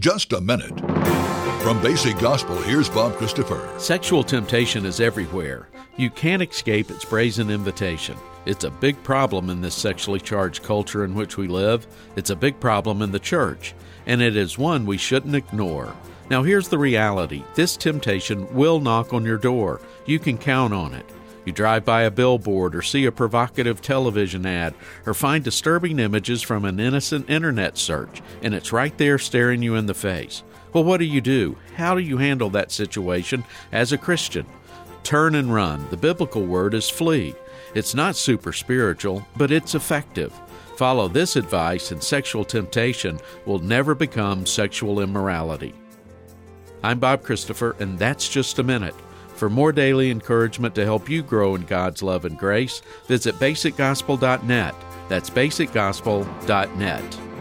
just a minute. From Basic Gospel, here's Bob Christopher. Sexual temptation is everywhere. You can't escape its brazen invitation. It's a big problem in this sexually charged culture in which we live. It's a big problem in the church, and it is one we shouldn't ignore. Now here's the reality. This temptation will knock on your door. You can count on it. You drive by a billboard or see a provocative television ad or find disturbing images from an innocent internet search, and it's right there staring you in the face. Well, what do? How do you handle that situation as a Christian? Turn and run. The biblical word is flee. It's not super spiritual, but it's effective. Follow this advice and sexual temptation will never become sexual immorality. I'm Bob Christopher, and that's just a minute. For more daily encouragement to help you grow in God's love and grace, visit basicgospel.net. That's basicgospel.net.